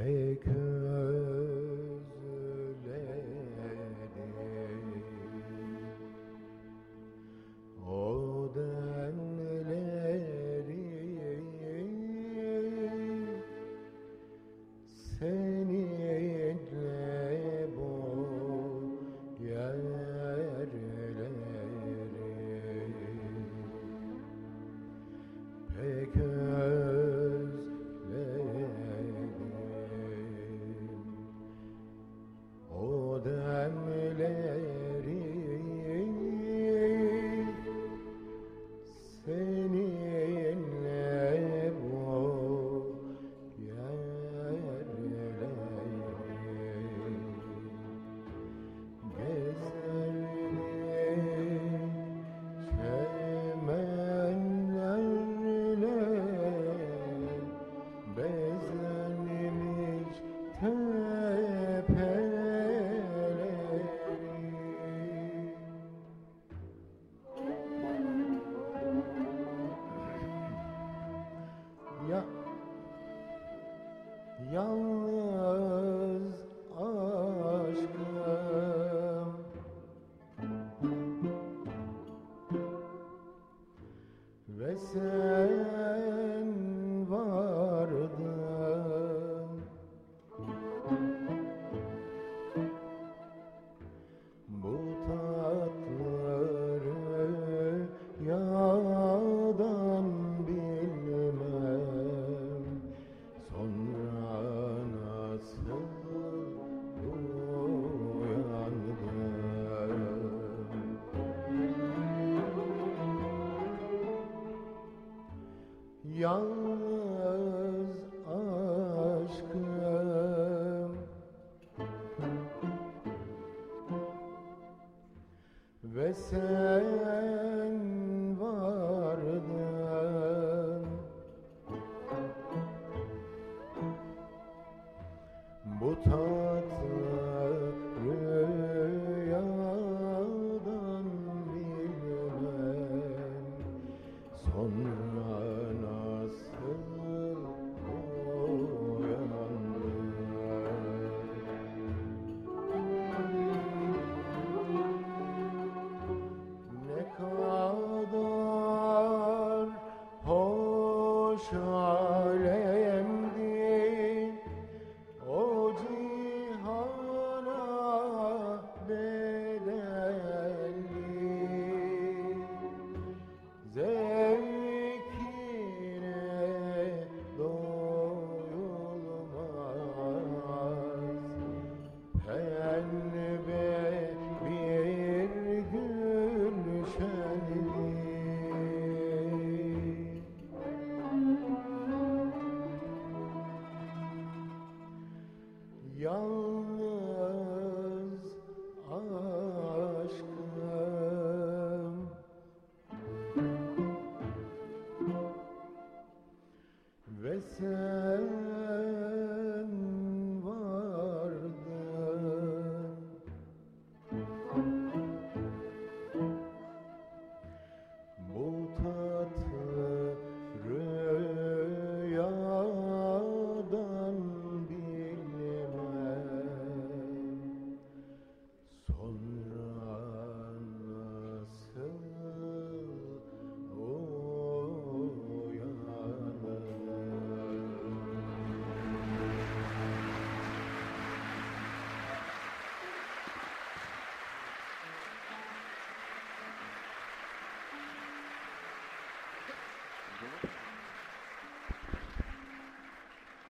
pek özledim o demleri, seninle bu yerleri pek özledim o demleri, seninle bu yerleri gezerdim çemenlerle, bezlenmiş tepeleri. Ya yalnız aşkım ve sen vardın bu tatları yağdan bilmem, sonra nasıl uyandım. Yalnız aşkım ve sen vardın bu tatlı rüyadan bilmem, sonra nasıl uyandım. Ne kadar hoş alemdi o cihana bedelli, zevkine doyulmaz, pembe bir gülşenli. Yalnız